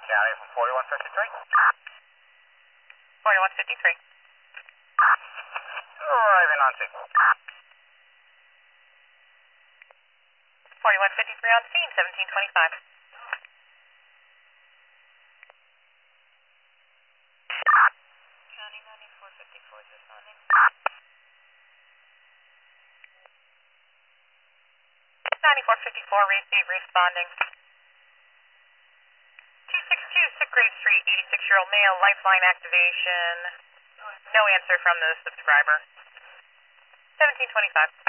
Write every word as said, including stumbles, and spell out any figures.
County from forty-one fifty-three. forty-one fifty-three. Arriving on scene. forty-one fifty-three on scene, seventeen twenty-five. County ninety-four fifty-four is responding. ninety-four fifty-four, receive, responding. two six two Sickgrave Street, eighty-six-year-old male, lifeline activation. No answer from the subscriber. seventeen twenty-five.